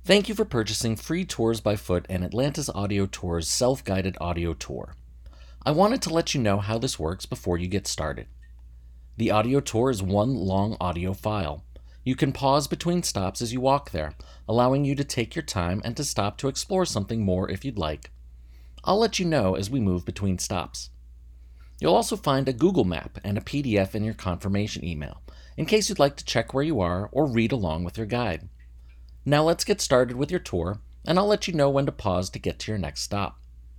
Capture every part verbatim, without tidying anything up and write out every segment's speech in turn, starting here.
Thank you for purchasing Free Tours by Foot and Atlantis Audio Tours self-guided audio tour. I wanted to let you know how this works before you get started. The audio tour is one long audio file. You can pause between stops as you walk there, allowing you to take your time and to stop to explore something more if you'd like. I'll let you know as we move between stops. You'll also find a Google map and a P D F in your confirmation email, in case you'd like to check where you are or read along with your guide. Now let's get started with your tour, and I'll let you know when to pause to get to your next stop.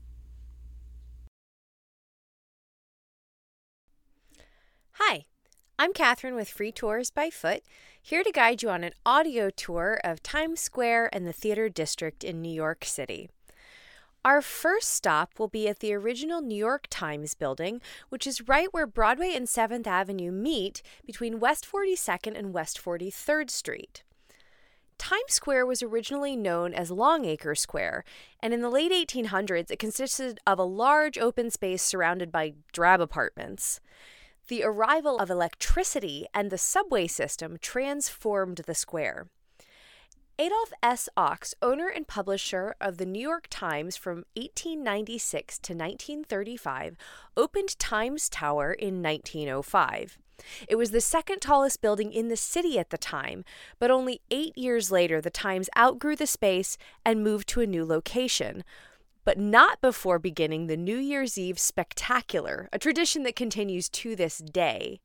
Hi, I'm Catherine with Free Tours by Foot, here to guide you on an audio tour of Times Square and the Theater District in New York City. Our first stop will be at the original New York Times building, which is right where Broadway and seventh Avenue meet between West forty-second and West forty-third Street. Times Square was originally known as Longacre Square, and in the late eighteen hundreds it consisted of a large open space surrounded by drab apartments. The arrival of electricity and the subway system transformed the square. Adolph S. Ochs, owner and publisher of the New York Times from eighteen ninety-six to nineteen thirty-five, opened Times Tower in nineteen oh five. It was the second tallest building in the city at the time, but only eight years later the Times outgrew the space and moved to a new location, but not before beginning the New Year's Eve Spectacular, a tradition that continues to this day.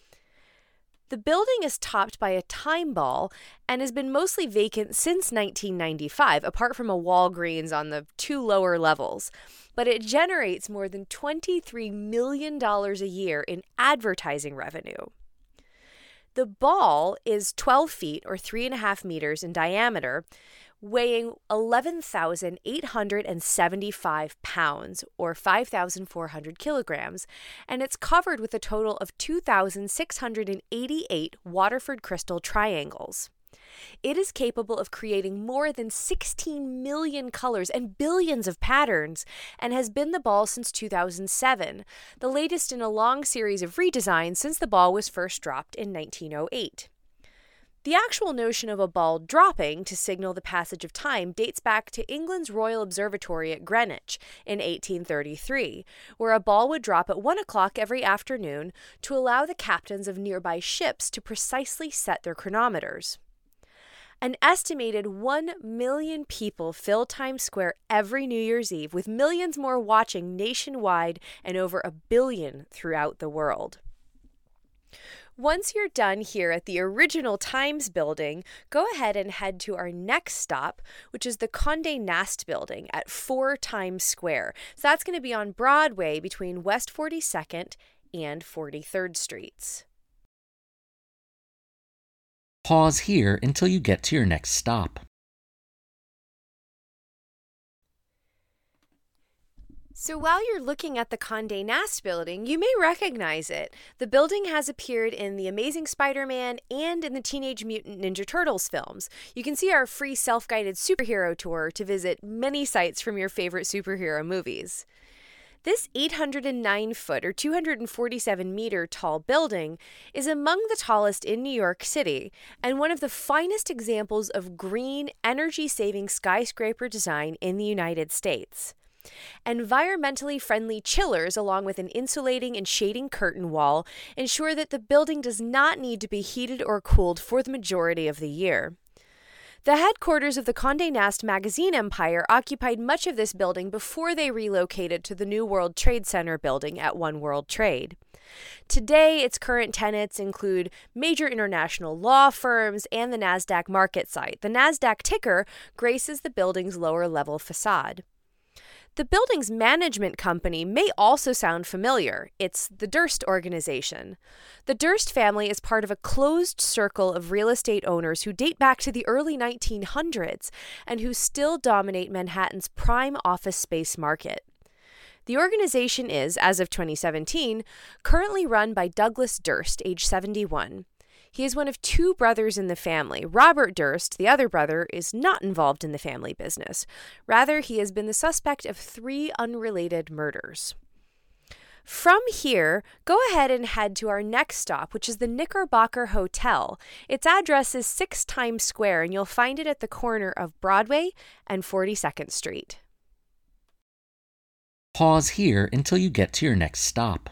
The building is topped by a time ball and has been mostly vacant since nineteen ninety-five, apart from a Walgreens on the two lower levels. But it generates more than twenty-three million dollars a year in advertising revenue. The ball is twelve feet or three and a half meters in diameter, weighing eleven thousand eight hundred seventy-five pounds or five thousand four hundred kilograms, and it's covered with a total of two thousand six hundred eighty-eight Waterford crystal triangles. It is capable of creating more than sixteen million colors and billions of patterns, and has been the ball since two thousand seven, the latest in a long series of redesigns since the ball was first dropped in nineteen oh eight. The actual notion of a ball dropping to signal the passage of time dates back to England's Royal Observatory at Greenwich in eighteen thirty-three, where a ball would drop at one o'clock every afternoon to allow the captains of nearby ships to precisely set their chronometers. An estimated one million people fill Times Square every New Year's Eve, with millions more watching nationwide and over a billion throughout the world. Once you're done here at the original Times building, go ahead and head to our next stop, which is the Condé Nast building at four Times Square. So that's going to be on Broadway between West forty-second and forty-third Streets. Pause here until you get to your next stop. So while you're looking at the Condé Nast building, you may recognize it. The building has appeared in The Amazing Spider-Man and in the Teenage Mutant Ninja Turtles films. You can see our free self-guided superhero tour to visit many sites from your favorite superhero movies. This eight hundred nine foot or two hundred forty-seven meter tall building is among the tallest in New York City and one of the finest examples of green, energy-saving skyscraper design in the United States. Environmentally friendly chillers, along with an insulating and shading curtain wall, ensure that the building does not need to be heated or cooled for the majority of the year. The headquarters of the Condé Nast magazine empire occupied much of this building before they relocated to the new World Trade Center building at One World Trade. Today, its current tenants include major international law firms and the NASDAQ market site. The NASDAQ ticker graces the building's lower level facade. The building's management company may also sound familiar. It's the Durst Organization. The Durst family is part of a closed circle of real estate owners who date back to the early nineteen hundreds and who still dominate Manhattan's prime office space market. The organization is, as of twenty seventeen, currently run by Douglas Durst, age seventy-one. He is one of two brothers in the family. Robert Durst, the other brother, is not involved in the family business. Rather, he has been the suspect of three unrelated murders. From here, go ahead and head to our next stop, which is the Knickerbocker Hotel. Its address is six Times Square, and you'll find it at the corner of Broadway and forty-second Street. Pause here until you get to your next stop.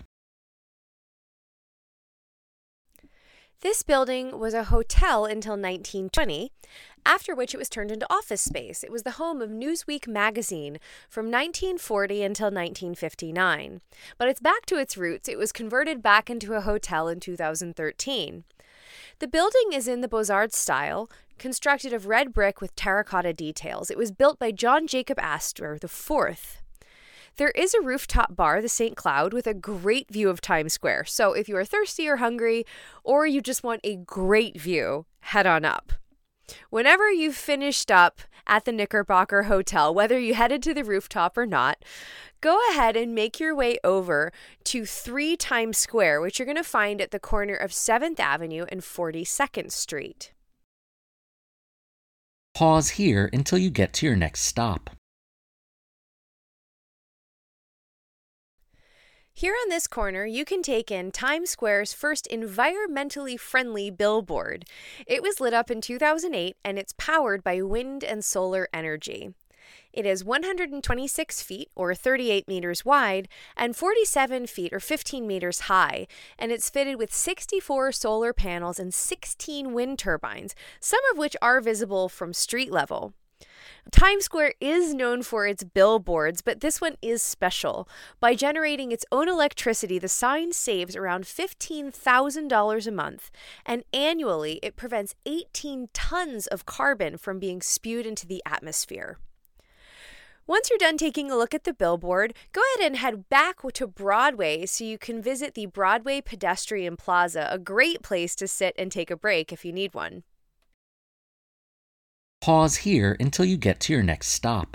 This building was a hotel until nineteen twenty, after which it was turned into office space. It was the home of Newsweek magazine from nineteen forty until nineteen fifty-nine. But it's back to its roots. It was converted back into a hotel in two thousand thirteen. The building is in the Beaux-Arts style, constructed of red brick with terracotta details. It was built by John Jacob Astor the fourth. There is a rooftop bar, the Saint Cloud, with a great view of Times Square. So if you are thirsty or hungry, or you just want a great view, head on up. Whenever you've finished up at the Knickerbocker Hotel, whether you headed to the rooftop or not, go ahead and make your way over to three Times Square, which you're going to find at the corner of seventh Avenue and forty-second Street. Pause here until you get to your next stop. Here on this corner, you can take in Times Square's first environmentally friendly billboard. It was lit up in two thousand eight, and it's powered by wind and solar energy. It is one hundred twenty-six feet, or thirty-eight meters wide, and forty-seven feet, or fifteen meters high, and it's fitted with sixty-four solar panels and sixteen wind turbines, some of which are visible from street level. Times Square is known for its billboards, but this one is special. By generating its own electricity, the sign saves around fifteen thousand dollars a month, and annually it prevents eighteen tons of carbon from being spewed into the atmosphere. Once you're done taking a look at the billboard, go ahead and head back to Broadway so you can visit the Broadway Pedestrian Plaza, a great place to sit and take a break if you need one. Pause here until you get to your next stop.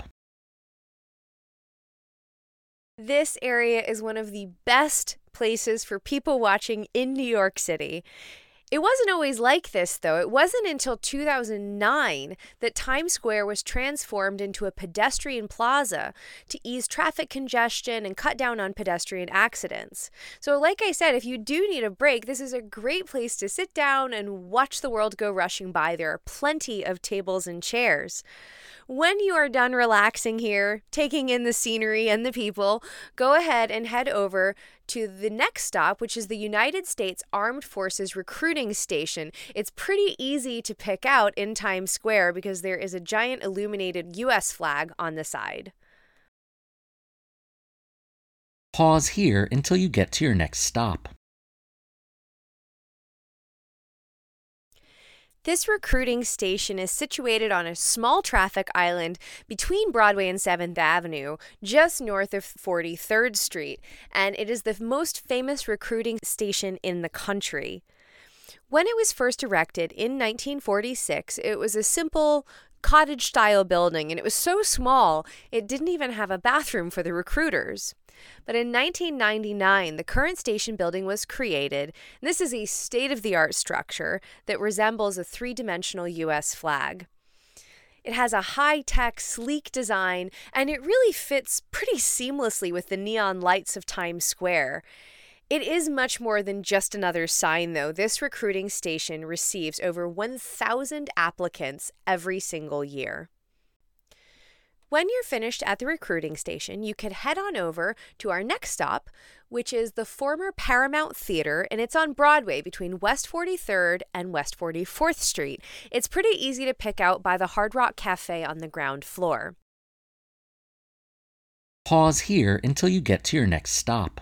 This area is one of the best places for people watching in New York City. It wasn't always like this, though. It wasn't until two thousand nine that Times Square was transformed into a pedestrian plaza to ease traffic congestion and cut down on pedestrian accidents. So like I said, if you do need a break, this is a great place to sit down and watch the world go rushing by. There are plenty of tables and chairs. When you are done relaxing here, taking in the scenery and the people, go ahead and head over to the next stop, which is the United States Armed Forces Recruiting Station. It's pretty easy to pick out in Times Square because there is a giant illuminated U S flag on the side. Pause here until you get to your next stop. This recruiting station is situated on a small traffic island between Broadway and seventh Avenue, just north of forty-third Street, and it is the most famous recruiting station in the country. When it was first erected in nineteen forty-six, it was a simple cottage-style building, and it was so small it didn't even have a bathroom for the recruiters. But in nineteen ninety-nine, the current station building was created. And this is a state-of-the-art structure that resembles a three-dimensional U S flag. It has a high-tech, sleek design, and it really fits pretty seamlessly with the neon lights of Times Square. It is much more than just another sign, though. This recruiting station receives over one thousand applicants every single year. When you're finished at the recruiting station, you can head on over to our next stop, which is the former Paramount Theater, and it's on Broadway between West forty-third and West forty-fourth Street. It's pretty easy to pick out by the Hard Rock Cafe on the ground floor. Pause here until you get to your next stop.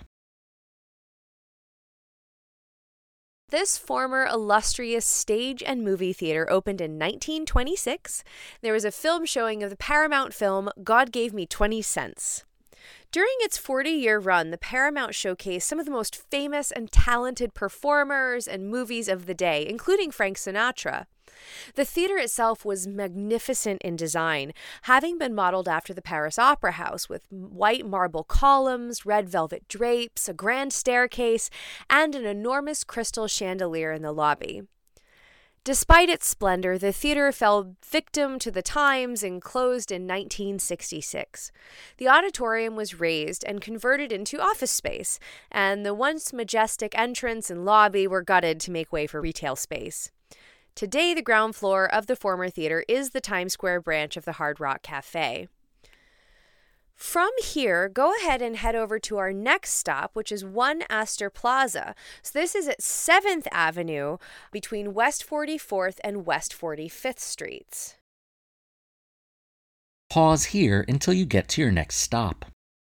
This former illustrious stage and movie theater opened in nineteen twenty-six. There was a film showing of the Paramount film God Gave Me twenty cents. During its forty-year run, the Paramount showcased some of the most famous and talented performers and movies of the day, including Frank Sinatra. The theater itself was magnificent in design, having been modeled after the Paris Opera House with white marble columns, red velvet drapes, a grand staircase, and an enormous crystal chandelier in the lobby. Despite its splendor, the theater fell victim to the times and closed in nineteen sixty-six. The auditorium was razed and converted into office space, and the once majestic entrance and lobby were gutted to make way for retail space. Today, the ground floor of the former theater is the Times Square branch of the Hard Rock Cafe. From here, go ahead and head over to our next stop, which is One Astor Plaza. So this is at seventh Avenue between West forty-fourth and West forty-fifth Streets. Pause here until you get to your next stop.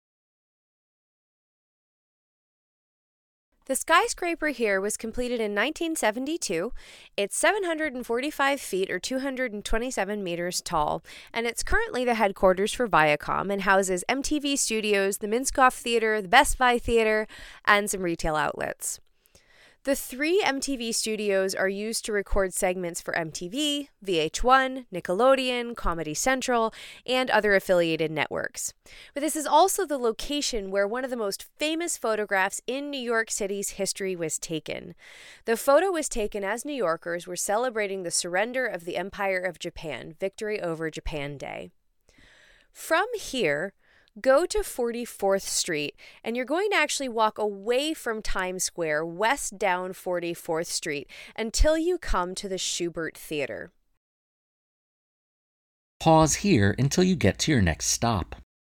The skyscraper here was completed in nineteen seventy-two. It's seven hundred forty-five feet or two hundred twenty-seven meters tall, and it's currently the headquarters for Viacom and houses M T V Studios, the Minskoff Theater, the Best Buy Theater, and some retail outlets. The three M T V studios are used to record segments for M T V, V H one, Nickelodeon, Comedy Central, and other affiliated networks. But this is also the location where one of the most famous photographs in New York City's history was taken. The photo was taken as New Yorkers were celebrating the surrender of the Empire of Japan, Victory over Japan Day. From here, go to forty-fourth Street, and you're going to actually walk away from Times Square west down forty-fourth Street until you come to the Shubert Theater. Pause here until you get to your next stop.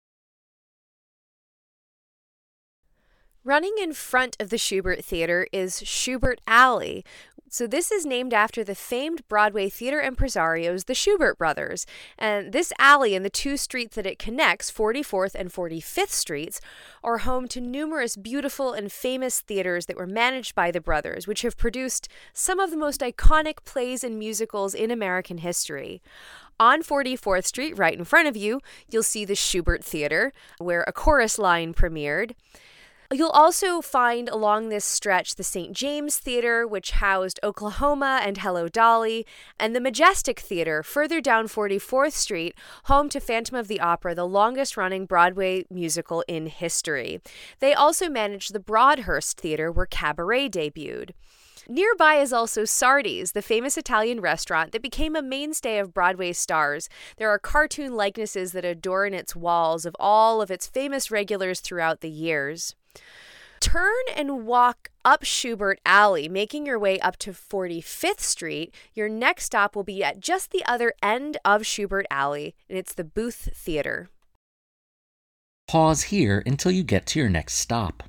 Running in front of the Shubert Theater is Shubert Alley. So this is named after the famed Broadway theater impresarios, the Shubert brothers. And this alley and the two streets that it connects, forty-fourth and forty-fifth Streets, are home to numerous beautiful and famous theaters that were managed by the brothers, which have produced some of the most iconic plays and musicals in American history. On forty-fourth Street, right in front of you, you'll see the Shubert Theater, where a chorus line premiered. You'll also find along this stretch the Saint James Theater, which housed Oklahoma and Hello Dolly, and the Majestic Theater, further down forty-fourth Street, home to Phantom of the Opera, the longest-running Broadway musical in history. They also managed the Broadhurst Theater, where Cabaret debuted. Nearby is also Sardi's, the famous Italian restaurant that became a mainstay of Broadway stars. There are cartoon likenesses that adorn its walls of all of its famous regulars throughout the years. Turn and walk up Shubert Alley, making your way up to forty-fifth Street. Your next stop will be at just the other end of Shubert Alley, and it's the Booth Theater. Pause here until you get to your next stop.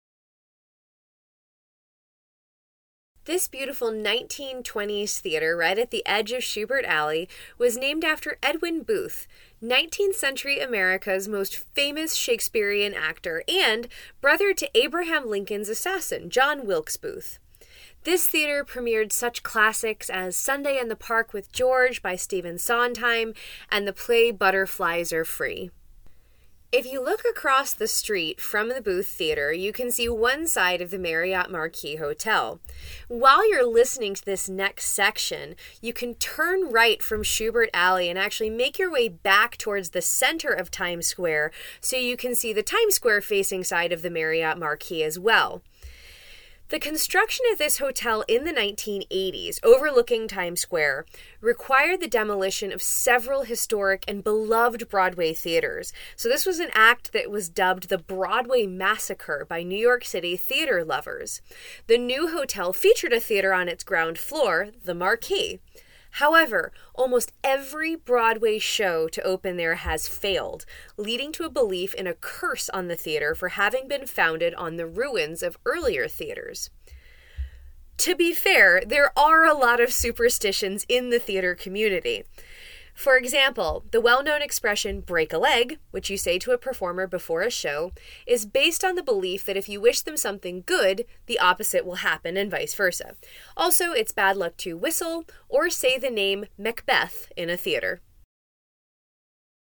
This beautiful nineteen twenties theater right at the edge of Shubert Alley was named after Edwin Booth, nineteenth century America's most famous Shakespearean actor and brother to Abraham Lincoln's assassin, John Wilkes Booth. This theater premiered such classics as Sunday in the Park with George by Stephen Sondheim and the play Butterflies Are Free. If you look across the street from the Booth Theater, you can see one side of the Marriott Marquis Hotel. While you're listening to this next section, you can turn right from Shubert Alley and actually make your way back towards the center of Times Square so you can see the Times Square facing side of the Marriott Marquis as well. The construction of this hotel in the nineteen eighties, overlooking Times Square, required the demolition of several historic and beloved Broadway theaters. So this was an act that was dubbed the Broadway Massacre by New York City theater lovers. The new hotel featured a theater on its ground floor, the Marquis. However, almost every Broadway show to open there has failed, leading to a belief in a curse on the theater for having been founded on the ruins of earlier theaters. To be fair, there are a lot of superstitions in the theater community. For example, the well-known expression break a leg, which you say to a performer before a show, is based on the belief that if you wish them something good, the opposite will happen and vice versa. Also, it's bad luck to whistle or say the name Macbeth in a theater.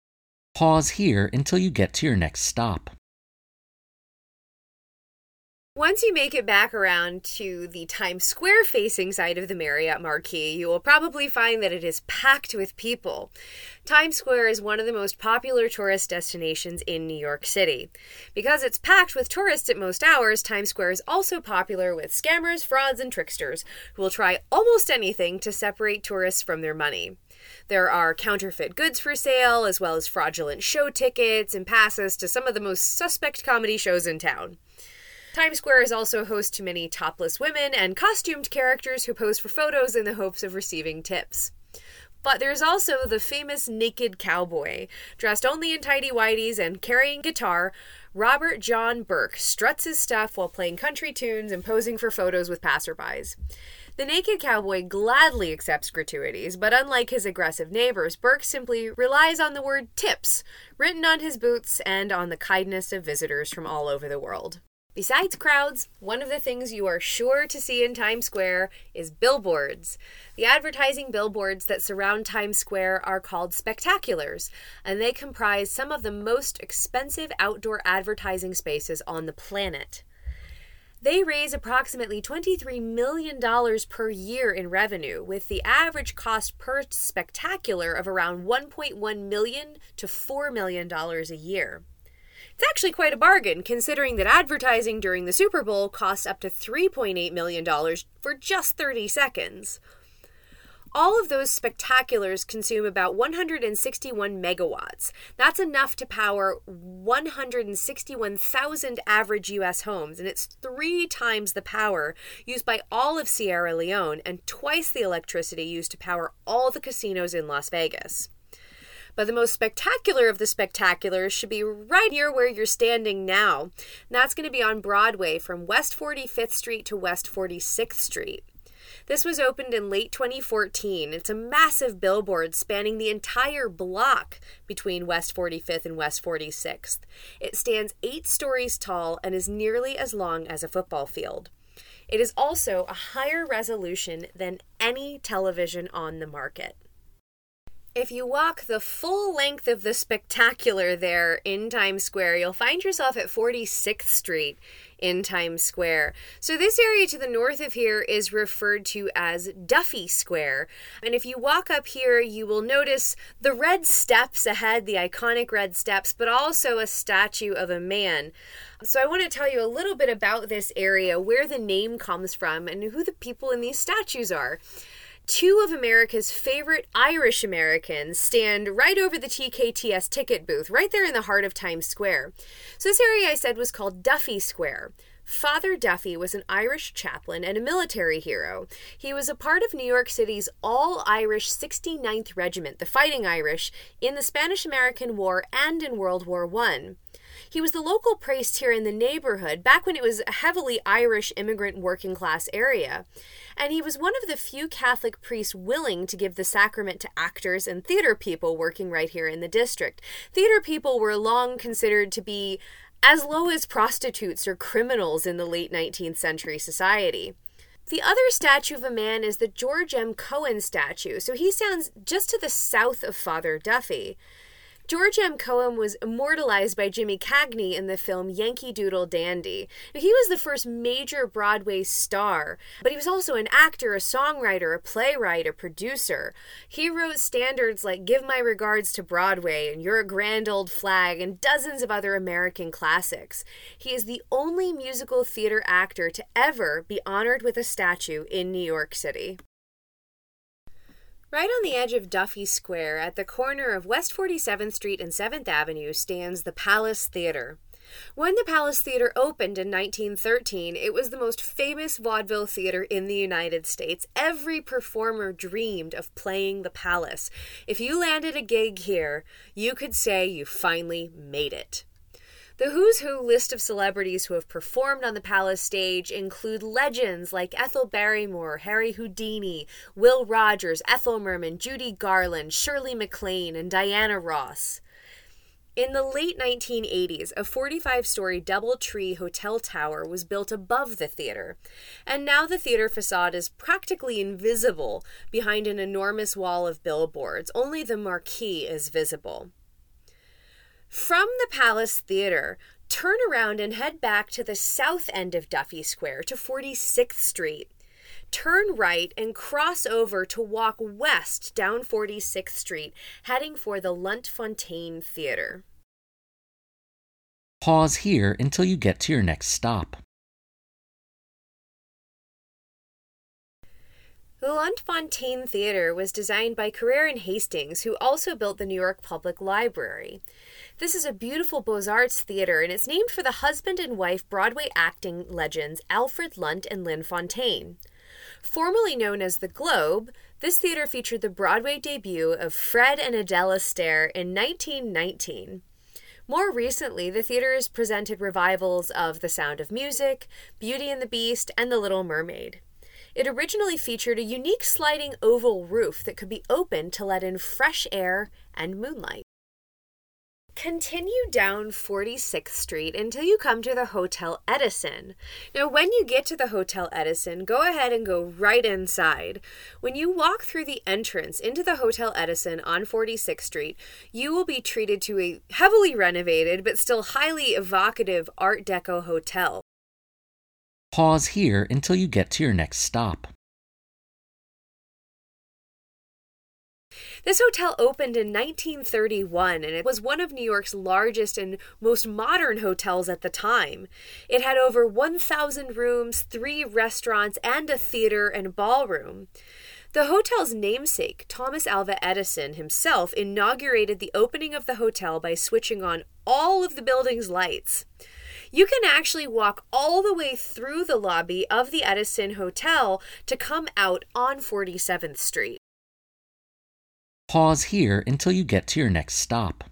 Pause here until you get to your next stop. Once you make it back around to the Times Square facing side of the Marriott Marquis, you will probably find that it is packed with people. Times Square is one of the most popular tourist destinations in New York City. Because it's packed with tourists at most hours, Times Square is also popular with scammers, frauds, and tricksters who will try almost anything to separate tourists from their money. There are counterfeit goods for sale, as well as fraudulent show tickets and passes to some of the most suspect comedy shows in town. Times Square is also host to many topless women and costumed characters who pose for photos in the hopes of receiving tips. But there's also the famous naked cowboy. Dressed only in tighty-whities and carrying guitar, Robert John Burke struts his stuff while playing country tunes and posing for photos with passerbys. The naked cowboy gladly accepts gratuities, but unlike his aggressive neighbors, Burke simply relies on the word tips, written on his boots, and on the kindness of visitors from all over the world. Besides crowds, one of the things you are sure to see in Times Square is billboards. The advertising billboards that surround Times Square are called spectaculars, and they comprise some of the most expensive outdoor advertising spaces on the planet. They raise approximately twenty-three million dollars per year in revenue, with the average cost per spectacular of around one point one million dollars to four million dollars a year. It's actually quite a bargain, considering that advertising during the Super Bowl costs up to three point eight million dollars for just thirty seconds. All of those spectaculars consume about one hundred sixty-one megawatts. That's enough to power one hundred sixty-one thousand average U S homes, and it's three times the power used by all of Sierra Leone and twice the electricity used to power all the casinos in Las Vegas. But the most spectacular of the spectaculars should be right here where you're standing now. And that's going to be on Broadway from West forty-fifth Street to West forty-sixth Street. This was opened in late twenty fourteen. It's a massive billboard spanning the entire block between West forty-fifth and West forty-sixth. It stands eight stories tall and is nearly as long as a football field. It is also a higher resolution than any television on the market. If you walk the full length of the spectacular there in Times Square, you'll find yourself at forty-sixth Street in Times Square. So this area to the north of here is referred to as Duffy Square. And if you walk up here, you will notice the red steps ahead, the iconic red steps, but also a statue of a man. So I want to tell you a little bit about this area, where the name comes from, and who the people in these statues are. Two of America's favorite Irish Americans stand right over the T K T S ticket booth, right there in the heart of Times Square. So this area I said was called Duffy Square. Father Duffy was an Irish chaplain and a military hero. He was a part of New York City's all-Irish sixty-ninth Regiment, the Fighting Irish, in the Spanish-American War and in World War One. He was the local priest here in the neighborhood back when it was a heavily Irish immigrant working class area. And he was one of the few Catholic priests willing to give the sacrament to actors and theater people working right here in the district. Theater people were long considered to be as low as prostitutes or criminals in the late nineteenth century society. The other statue of a man is the George M. Cohan statue, so he stands just to the south of Father Duffy. George M. Cohan was immortalized by Jimmy Cagney in the film Yankee Doodle Dandy. Now, he was the first major Broadway star, but he was also an actor, a songwriter, a playwright, a producer. He wrote standards like Give My Regards to Broadway and You're a Grand Old Flag and dozens of other American classics. He is the only musical theater actor to ever be honored with a statue in New York City. Right on the edge of Duffy Square, at the corner of West forty-seventh Street and seventh Avenue, stands the Palace Theater. When the Palace Theater opened in nineteen thirteen, it was the most famous vaudeville theater in the United States. Every performer dreamed of playing the Palace. If you landed a gig here, you could say you finally made it. The Who's Who list of celebrities who have performed on the Palace stage include legends like Ethel Barrymore, Harry Houdini, Will Rogers, Ethel Merman, Judy Garland, Shirley MacLaine, and Diana Ross. In the late nineteen eighties, a forty-five story DoubleTree hotel tower was built above the theater, and now the theater facade is practically invisible behind an enormous wall of billboards. Only the marquee is visible. From the Palace Theater, turn around and head back to the south end of Duffy Square to forty-sixth Street. Turn right and cross over to walk west down forty-sixth Street, heading for the Lunt-Fontanne Theater. Pause here until you get to your next stop. The Lunt-Fontanne Theater was designed by Carrere and Hastings, who also built the New York Public Library. This is a beautiful Beaux-Arts theater, and it's named for the husband and wife Broadway acting legends Alfred Lunt and Lynn Fontanne. Formerly known as the Globe, this theater featured the Broadway debut of Fred and Adele Astaire in nineteen nineteen. More recently, the theater has presented revivals of The Sound of Music, Beauty and the Beast, and The Little Mermaid. It originally featured a unique sliding oval roof that could be opened to let in fresh air and moonlight. Continue down forty-sixth Street until you come to the Hotel Edison. Now, when you get to the Hotel Edison, go ahead and go right inside. When you walk through the entrance into the Hotel Edison on forty-sixth Street, you will be treated to a heavily renovated but still highly evocative Art Deco hotel. Pause here until you get to your next stop. This hotel opened in nineteen thirty-one, and it was one of New York's largest and most modern hotels at the time. It had over one thousand rooms, three restaurants, and a theater and ballroom. The hotel's namesake, Thomas Alva Edison himself, inaugurated the opening of the hotel by switching on all of the building's lights. You can actually walk all the way through the lobby of the Edison Hotel to come out on forty-seventh Street. Pause here until you get to your next stop.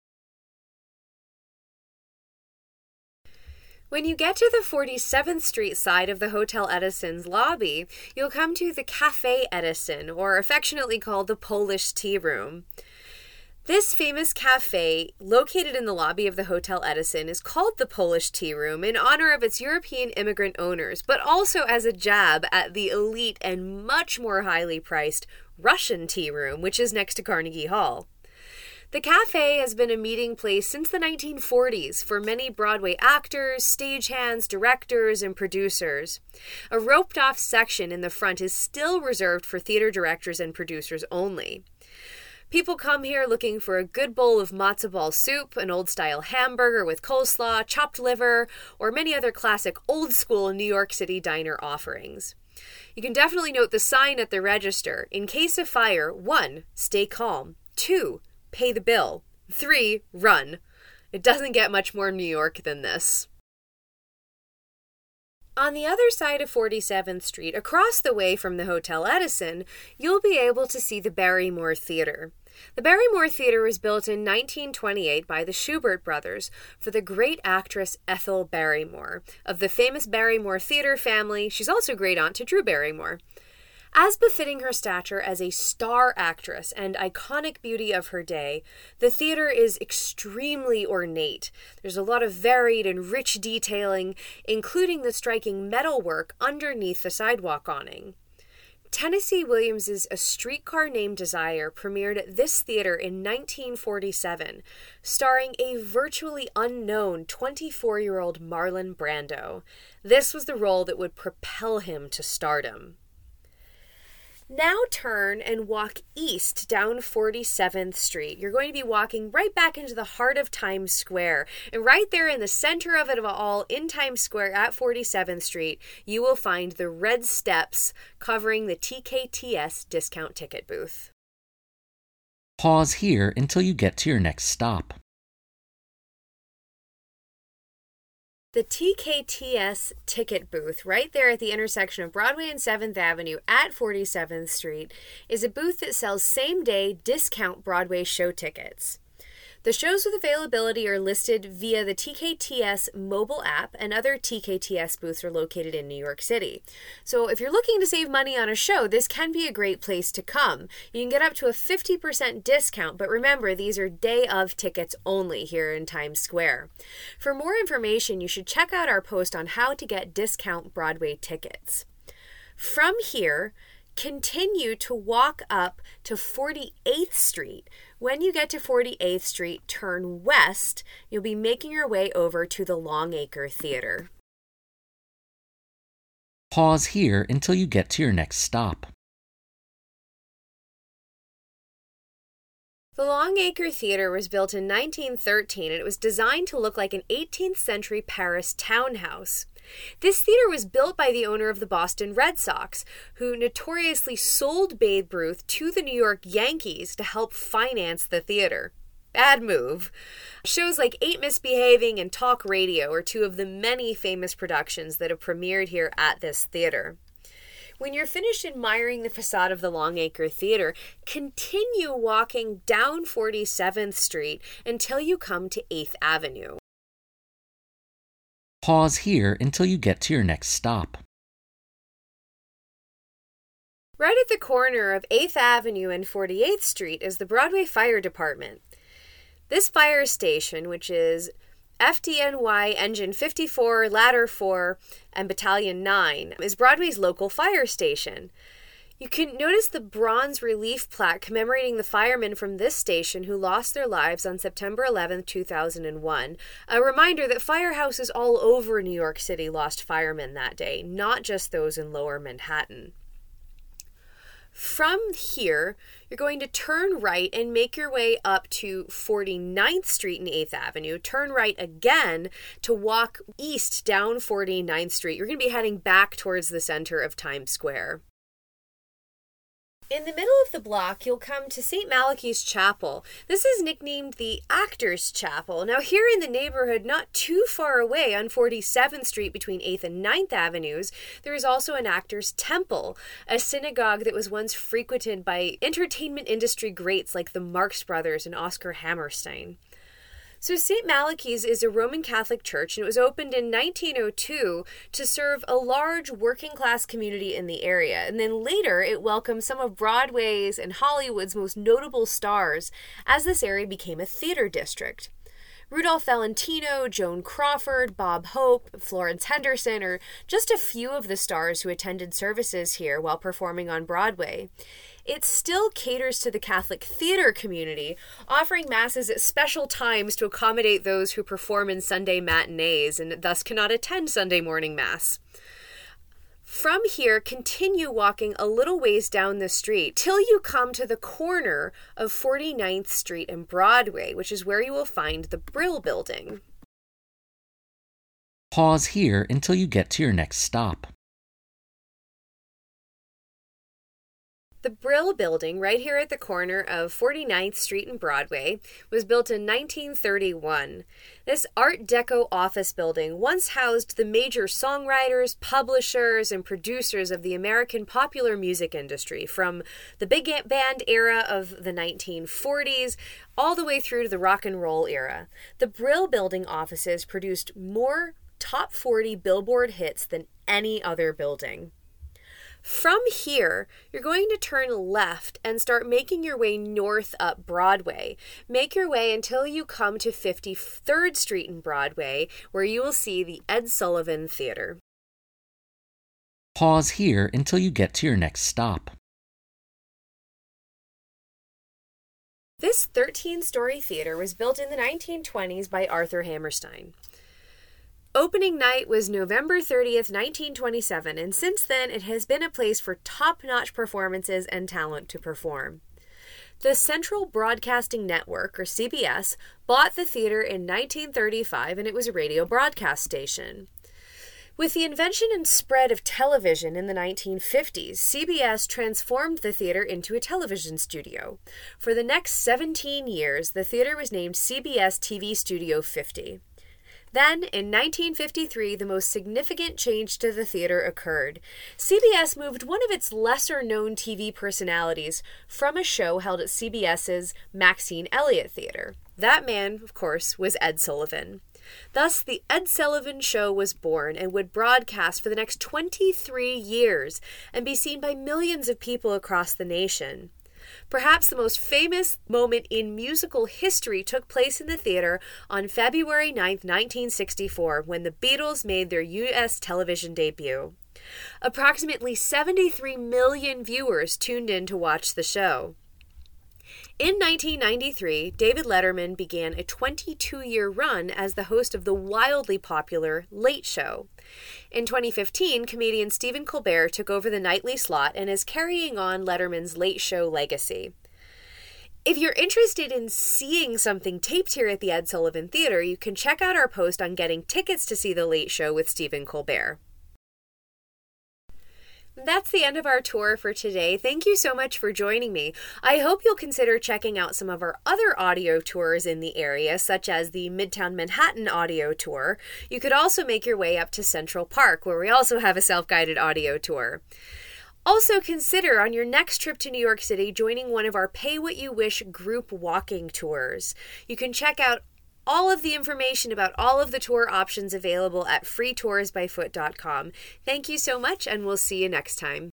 When you get to the forty-seventh Street side of the Hotel Edison's lobby, you'll come to the Café Edison, or affectionately called the Polish Tea Room. This famous cafe, located in the lobby of the Hotel Edison, is called the Polish Tea Room in honor of its European immigrant owners, but also as a jab at the elite and much more highly priced Russian Tea Room, which is next to Carnegie Hall. The cafe has been a meeting place since the nineteen forties for many Broadway actors, stagehands, directors, and producers. A roped-off section in the front is still reserved for theater directors and producers only. People come here looking for a good bowl of matzo ball soup, an old-style hamburger with coleslaw, chopped liver, or many other classic old-school New York City diner offerings. You can definitely note the sign at the register. In case of fire, one, stay calm. Two, pay the bill. Three, run. It doesn't get much more New York than this. On the other side of forty-seventh Street, across the way from the Hotel Edison, you'll be able to see the Barrymore Theater. The Barrymore Theater was built in nineteen twenty-eight by the Shubert brothers for the great actress Ethel Barrymore. Of the famous Barrymore Theater family, she's also great aunt to Drew Barrymore. As befitting her stature as a star actress and iconic beauty of her day, the theater is extremely ornate. There's a lot of varied and rich detailing, including the striking metalwork underneath the sidewalk awning. Tennessee Williams' A Streetcar Named Desire premiered at this theater in nineteen forty-seven, starring a virtually unknown twenty-four-year-old Marlon Brando. This was the role that would propel him to stardom. Now turn and walk east down forty-seventh Street. You're going to be walking right back into the heart of Times Square. And right there in the center of it all, in Times Square at forty-seventh Street, you will find the red steps covering the T K T S discount ticket booth. Pause here until you get to your next stop. The T K T S ticket booth, right there at the intersection of Broadway and seventh Avenue at forty-seventh Street, is a booth that sells same-day discount Broadway show tickets. The shows with availability are listed via the T K T S mobile app, and other T K T S booths are located in New York City. So if you're looking to save money on a show, this can be a great place to come. You can get up to a fifty percent discount, but remember, these are day of tickets only here in Times Square. For more information, you should check out our post on how to get discount Broadway tickets. From here, continue to walk up to forty-eighth Street, When you get to forty-eighth Street, turn west. You'll be making your way over to the Longacre Theater. Pause here until you get to your next stop. The Longacre Theater was built in nineteen thirteen, and it was designed to look like an eighteenth century Paris townhouse. This theater was built by the owner of the Boston Red Sox, who notoriously sold Babe Ruth to the New York Yankees to help finance the theater. Bad move. Shows like Eight Misbehaving and Talk Radio are two of the many famous productions that have premiered here at this theater. When you're finished admiring the facade of the Longacre Theater, continue walking down forty-seventh Street until you come to eighth Avenue. Pause here until you get to your next stop. Right at the corner of eighth Avenue and forty-eighth Street is the Broadway Fire Department. This fire station, which is F D N Y Engine fifty-four, Ladder four, and Battalion nine, is Broadway's local fire station. You can notice the bronze relief plaque commemorating the firemen from this station who lost their lives on September eleventh, two thousand one. A reminder that firehouses all over New York City lost firemen that day, not just those in Lower Manhattan. From here, you're going to turn right and make your way up to forty-ninth Street and eighth Avenue. Turn right again to walk east down forty-ninth Street. You're going to be heading back towards the center of Times Square. In the middle of the block, you'll come to Saint Malachy's Chapel. This is nicknamed the Actors' Chapel. Now, here in the neighborhood, not too far away on forty-seventh Street between eighth and ninth Avenues, there is also an Actors' Temple, a synagogue that was once frequented by entertainment industry greats like the Marx Brothers and Oscar Hammerstein. So Saint Malachy's is a Roman Catholic church, and it was opened in nineteen oh two to serve a large working-class community in the area. And then later, it welcomed some of Broadway's and Hollywood's most notable stars as this area became a theater district. Rudolph Valentino, Joan Crawford, Bob Hope, Florence Henderson are just a few of the stars who attended services here while performing on Broadway. It still caters to the Catholic theater community, offering masses at special times to accommodate those who perform in Sunday matinees and thus cannot attend Sunday morning mass. From here, continue walking a little ways down the street till you come to the corner of forty-ninth Street and Broadway, which is where you will find the Brill Building. Pause here until you get to your next stop. The Brill Building, right here at the corner of forty-ninth Street and Broadway, was built in nineteen thirty-one. This Art Deco office building once housed the major songwriters, publishers, and producers of the American popular music industry, from the big band era of the nineteen forties all the way through to the rock and roll era. The Brill Building offices produced more top forty Billboard hits than any other building. From here, you're going to turn left and start making your way north up Broadway. Make your way until you come to fifty-third Street and Broadway, where you will see the Ed Sullivan Theater. Pause here until you get to your next stop. This thirteen-story theater was built in the nineteen twenties by Arthur Hammerstein. Opening night was November thirtieth, nineteen twenty-seven, and since then it has been a place for top-notch performances and talent to perform. The Central Broadcasting Network, or C B S, bought the theater in nineteen thirty-five, and it was a radio broadcast station. With the invention and spread of television in the nineteen fifties, C B S transformed the theater into a television studio. For the next seventeen years, the theater was named C B S T V Studio fifty. Then, in nineteen fifty-three, the most significant change to the theater occurred. C B S moved one of its lesser-known T V personalities from a show held at CBS's Maxine Elliott Theater. That man, of course, was Ed Sullivan. Thus, the Ed Sullivan Show was born and would broadcast for the next twenty-three years and be seen by millions of people across the nation. Perhaps the most famous moment in musical history took place in the theater on February ninth, nineteen sixty-four, when the Beatles made their U S television debut. Approximately seventy-three million viewers tuned in to watch the show. In nineteen ninety-three, David Letterman began a twenty-two-year run as the host of the wildly popular Late Show. In twenty fifteen, comedian Stephen Colbert took over the nightly slot and is carrying on Letterman's Late Show legacy. If you're interested in seeing something taped here at the Ed Sullivan Theater, you can check out our post on getting tickets to see The Late Show with Stephen Colbert. That's the end of our tour for today. Thank you so much for joining me. I hope you'll consider checking out some of our other audio tours in the area, such as the Midtown Manhattan audio tour. You could also make your way up to Central Park, where we also have a self-guided audio tour. Also consider on your next trip to New York City joining one of our Pay What You Wish group walking tours. You can check out all of the information about all of the tour options available at free tours by foot dot com. Thank you so much, and we'll see you next time.